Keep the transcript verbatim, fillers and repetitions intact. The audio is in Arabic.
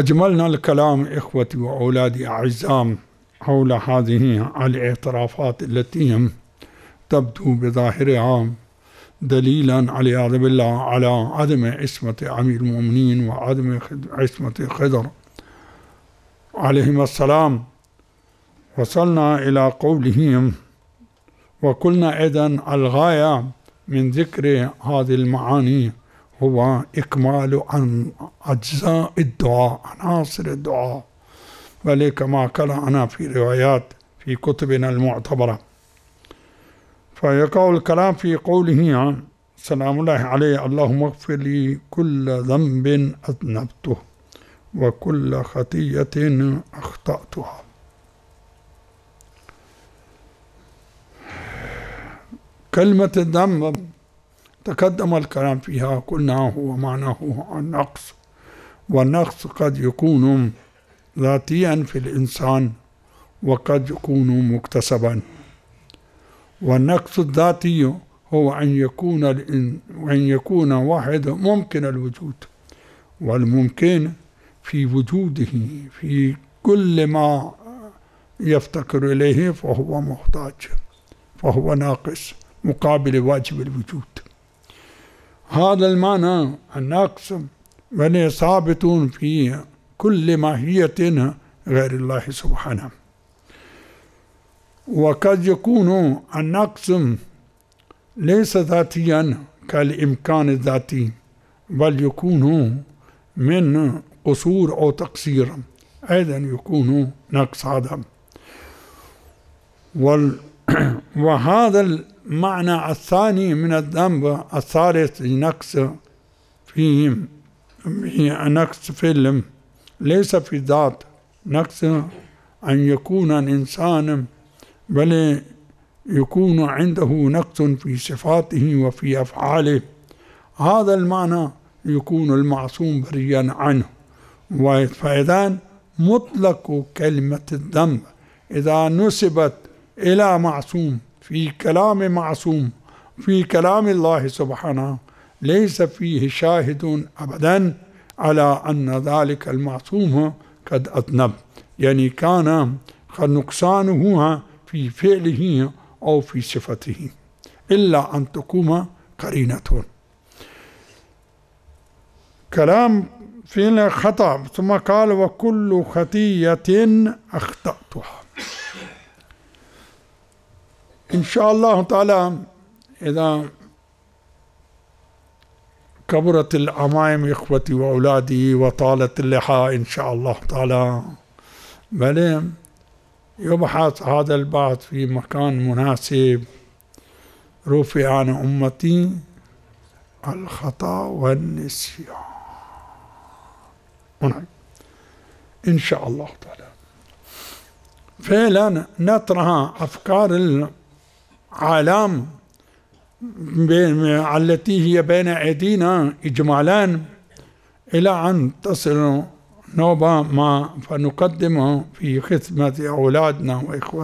أجملنا الكلام إخوتي وأولادي أعزام حول هذه الاعترافات التي تبدو بظاهرها دليلا والعياذ بالله على عدم عصمة أمير المؤمنين وعدم عصمة خضر عليهما السلام. وصلنا إلى قولهم وقلنا إذن الغاية من ذكر هذه المعاني هو إكمال عن أجزاء الدعاء، عناصر الدعاء، بل كما قرأنا في روايات في كتبنا المعتبرة. فيقع الكلام في قوله سلام الله عليه اللهم اغفر لي كل ذنب أذنبته وكل خطيئة أخطأتها. كلمة الذنب تقدم الكلام فيها، قلنا هو معناه النقص، والنقص قد يكون ذاتيا في الإنسان وقد يكون مكتسبا. والنقص الذاتي هو أن يكون أن يكون واحد ممكن الوجود، والممكن في وجوده في كل ما يفتقر إليه فهو محتاج، فهو ناقص مقابل واجب الوجود. هذا المعنى النقص بل ثابت في كل ماهية غير الله سبحانه. وقد يكون النقص ليس ذاتيا كالإمكان الذاتي، بل يكون من قصور أو تقصير، أيضا يكون نقص هذا. وهذا المعنى الثاني من الذنب الثالث نقص فيه نقص فيلم ليس في الذات، نقص أن يكون الإنسان بل يكون عنده نقص في صفاته وفي أفعاله. هذا المعنى يكون المعصوم بريا عنه. فإذا مطلق كلمة الذنب إذا نسبت إلى معصوم في كلام معصوم في كلام الله سبحانه ليس فيه شاهد أبدا على أن ذلك المعصوم قد أذنب، يعني كان نقصانه في فعله أو في صفته، إلا أن تقوم قرينة. كلام في الخطأ ثم قال وكل خطيئة أخطأتها. إن شاء الله تعالى إذا كبرت العمائم إخوتي وأولادي وطالت اللحى إن شاء الله تعالى، بل يبحث هذا البحث في مكان مناسب. رفع عن أمتي الخطأ والنسيان إن شاء الله تعالى. فعلا نطرح أفكار العالم التي هي بين أيدينا إجمالا إلى أن تصل نوبة ما فنقدمه في خدمة أولادنا وإخوتنا.